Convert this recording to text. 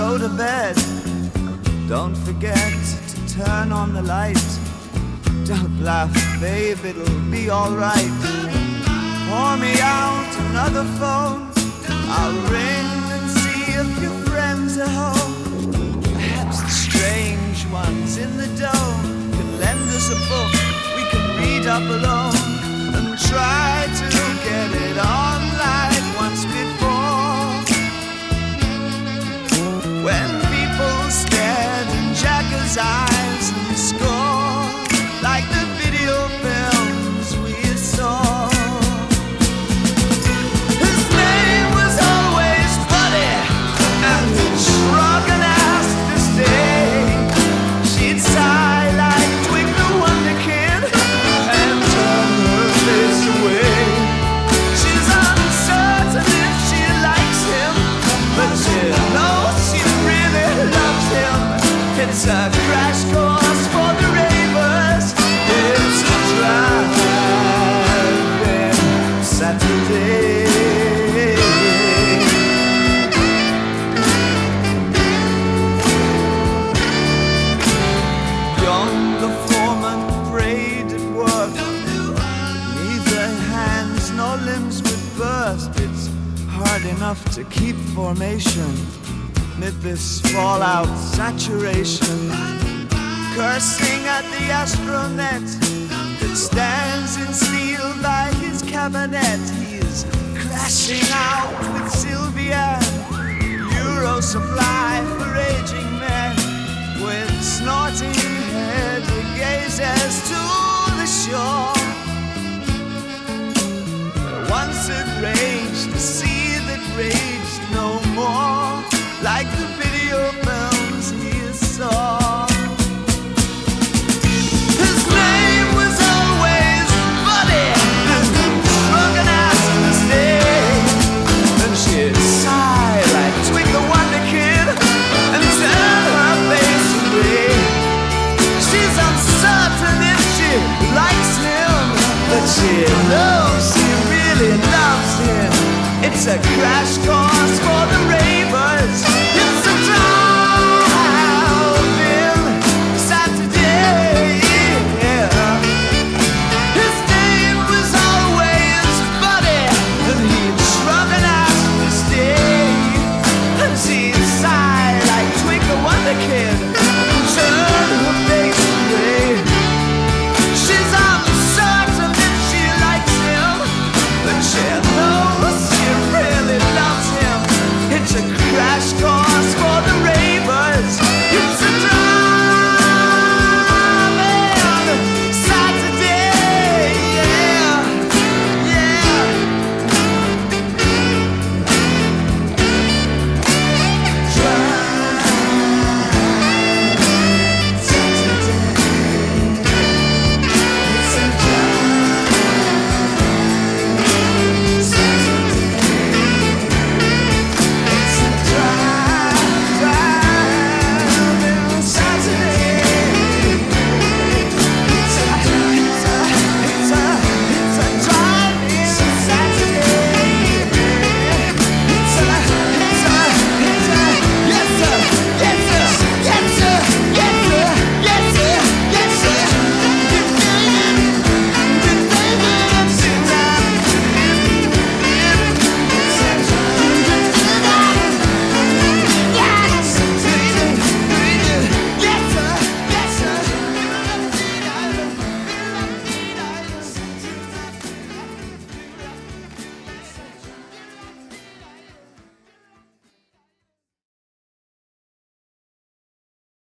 go to bed, don't forget to turn on the light. Don't laugh, babe, it'll be alright. Pour me out another phone, I'll ring and see if your friends are home. Perhaps the strange ones in the dome can lend us a book we can read up alone, and try to get it on like once before. When people stared in Jagger's eyes and scored like the video films we saw. His name was always Buddy, and shrug and ask to stay. She'd sigh like Twig the Wonder Kid and turn her face away. She's uncertain if she likes him, but she knows she really loves him. It's a crash course for the ravers. It's a drive-in Saturday. Yonder foreman prayed at work. Neither hands nor limbs would burst. It's hard enough to keep formation amid this fallout saturation. Cursing at the astronet that stands in steel by his cabinet. He's crashing out with Sylvia, Euro supply for aging men. With snorting head he gazes to the shore. Once it raged, the sea that raged no more, like the video films he saw. His name was always Buddy, drunk and asked to stay. And she'd sigh like Twig the Wonder Kid and turn her face away. She's uncertain if she likes him, but she knows she really loves him. It's a crash course